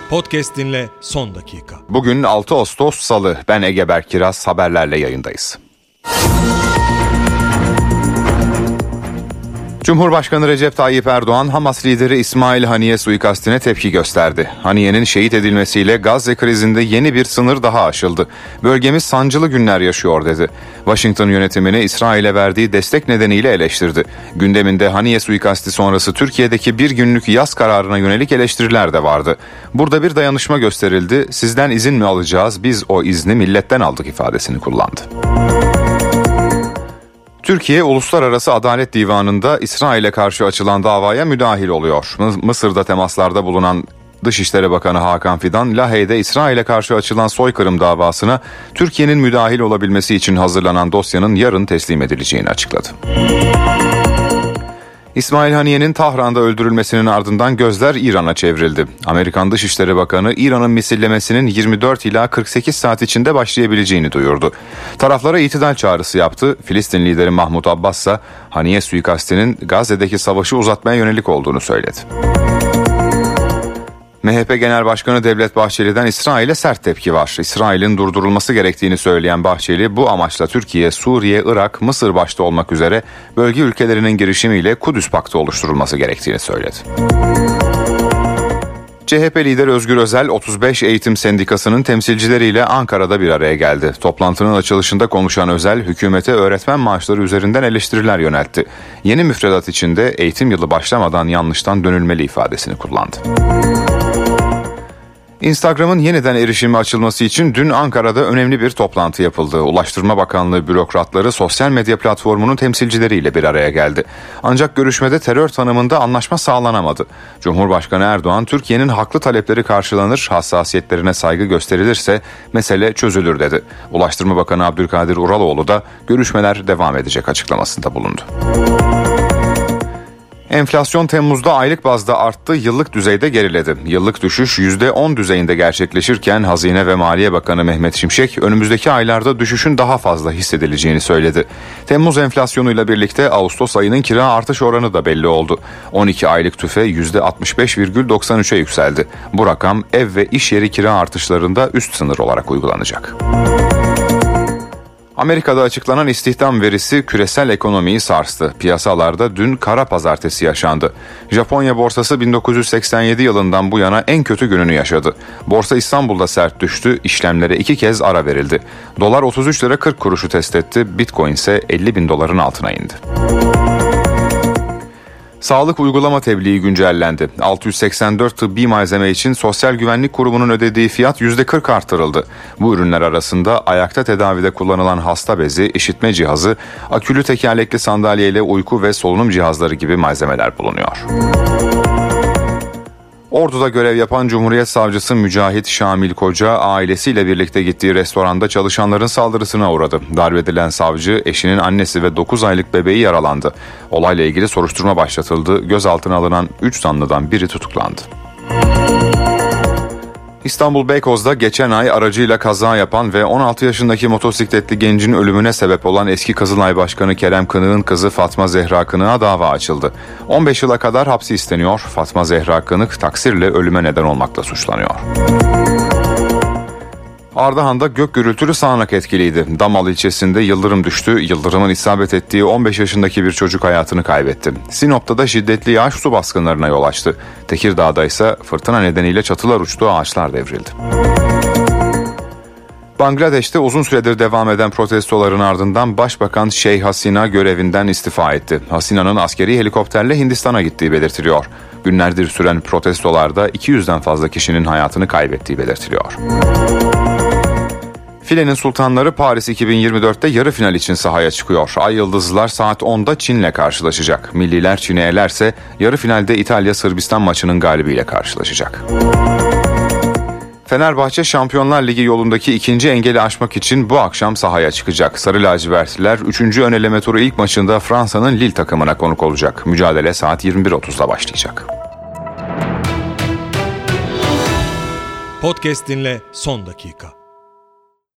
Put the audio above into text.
Podcast dinle son dakika. Bugün 6 Ağustos Salı. Ben Ege Berkiraz, haberlerle yayındayız. Cumhurbaşkanı Recep Tayyip Erdoğan, Hamas lideri İsmail Haniye suikastine tepki gösterdi. Haniye'nin şehit edilmesiyle Gazze krizinde yeni bir sınır daha aşıldı. Bölgemiz sancılı günler yaşıyor dedi. Washington yönetimini İsrail'e verdiği destek nedeniyle eleştirdi. Gündeminde Haniye suikasti sonrası Türkiye'deki bir günlük yas kararına yönelik eleştiriler de vardı. Burada bir dayanışma gösterildi. Sizden izin mi alacağız? Biz o izni milletten aldık ifadesini kullandı. Türkiye, Uluslararası Adalet Divanı'nda İsrail'e karşı açılan davaya müdahil oluyor. Mısır'da temaslarda bulunan Dışişleri Bakanı Hakan Fidan, Lahey'de İsrail'e karşı açılan soykırım davasına Türkiye'nin müdahil olabilmesi için hazırlanan dosyanın yarın teslim edileceğini açıkladı. İsmail Haniye'nin Tahran'da öldürülmesinin ardından gözler İran'a çevrildi. Amerikan Dışişleri Bakanı, İran'ın misillemesinin 24 ila 48 saat içinde başlayabileceğini duyurdu. Taraflara itidal çağrısı yaptı. Filistin lideri Mahmut Abbas ise Haniye suikastinin Gazze'deki savaşı uzatmaya yönelik olduğunu söyledi. MHP Genel Başkanı Devlet Bahçeli'den İsrail'e sert tepki var. İsrail'in durdurulması gerektiğini söyleyen Bahçeli, bu amaçla Türkiye, Suriye, Irak, Mısır başta olmak üzere bölge ülkelerinin girişimiyle Kudüs Paktı oluşturulması gerektiğini söyledi. CHP lideri Özgür Özel, 35 Eğitim Sendikası'nın temsilcileriyle Ankara'da bir araya geldi. Toplantının açılışında konuşan Özel, hükümete öğretmen maaşları üzerinden eleştiriler yöneltti. Yeni müfredat içinde eğitim yılı başlamadan yanlıştan dönülmeli ifadesini kullandı. Instagram'ın yeniden erişime açılması için dün Ankara'da önemli bir toplantı yapıldı. Ulaştırma Bakanlığı bürokratları sosyal medya platformunun temsilcileriyle bir araya geldi. Ancak görüşmede terör tanımında anlaşma sağlanamadı. Cumhurbaşkanı Erdoğan, Türkiye'nin haklı talepleri karşılanır, hassasiyetlerine saygı gösterilirse mesele çözülür dedi. Ulaştırma Bakanı Abdülkadir Uraloğlu da görüşmeler devam edecek açıklamasında bulundu. Enflasyon Temmuz'da aylık bazda arttı, yıllık düzeyde geriledi. Yıllık düşüş %10 düzeyinde gerçekleşirken Hazine ve Maliye Bakanı Mehmet Şimşek önümüzdeki aylarda düşüşün daha fazla hissedileceğini söyledi. Temmuz enflasyonuyla birlikte Ağustos ayının kira artış oranı da belli oldu. 12 aylık tüfe %65,93'e yükseldi. Bu rakam ev ve iş yeri kira artışlarında üst sınır olarak uygulanacak. Amerika'da açıklanan istihdam verisi küresel ekonomiyi sarstı. Piyasalarda dün kara pazartesi yaşandı. Japonya borsası 1987 yılından bu yana en kötü gününü yaşadı. Borsa İstanbul'da sert düştü, işlemlere 2 kez ara verildi. Dolar 33 lira 40 kuruşu test etti, Bitcoin ise 50 bin doların altına indi. Sağlık uygulama tebliği güncellendi. 684 tıbbi malzeme için Sosyal Güvenlik Kurumu'nun ödediği fiyat %40 artırıldı. Bu ürünler arasında ayakta tedavide kullanılan hasta bezi, işitme cihazı, akülü tekerlekli sandalyeyle uyku ve solunum cihazları gibi malzemeler bulunuyor. Ordu'da görev yapan Cumhuriyet Savcısı Mücahit Şamil Koca, ailesiyle birlikte gittiği restoranda çalışanların saldırısına uğradı. Darbedilen savcı, eşinin annesi ve 9 aylık bebeği yaralandı. Olayla ilgili soruşturma başlatıldı. Gözaltına alınan 3 zanlıdan biri tutuklandı. İstanbul Beykoz'da geçen ay aracıyla kaza yapan ve 16 yaşındaki motosikletli gencin ölümüne sebep olan eski Kızılay Başkanı Kerem Kınık'ın kızı Fatma Zehra Kınık'a dava açıldı. 15 yıla kadar hapsi isteniyor. Fatma Zehra Kınık taksirle ölüme neden olmakla suçlanıyor. Ardahan'da gök gürültülü sağanak etkiliydi. Damal ilçesinde yıldırım düştü. Yıldırımın isabet ettiği 15 yaşındaki bir çocuk hayatını kaybetti. Sinop'ta da şiddetli yağış su baskınlarına yol açtı. Tekirdağ'da ise fırtına nedeniyle çatılar uçtu, ağaçlar devrildi. Bangladeş'te uzun süredir devam eden protestoların ardından Başbakan Şeyh Hasina görevinden istifa etti. Hasina'nın askeri helikopterle Hindistan'a gittiği belirtiliyor. Günlerdir süren protestolarda 200'den fazla kişinin hayatını kaybettiği belirtiliyor. Filenin Sultanları Paris 2024'te yarı final için sahaya çıkıyor. Ay Yıldızlılar saat 10'da Çin'le karşılaşacak. Milliler Çin'i elerse yarı finalde İtalya-Sırbistan maçının galibiyle karşılaşacak. Fenerbahçe Şampiyonlar Ligi yolundaki ikinci engeli aşmak için bu akşam sahaya çıkacak. Sarı lacivertliler 3. ön eleme turu ilk maçında Fransa'nın Lille takımına konuk olacak. Mücadele saat 21.30'da başlayacak. Podcast dinle son dakika.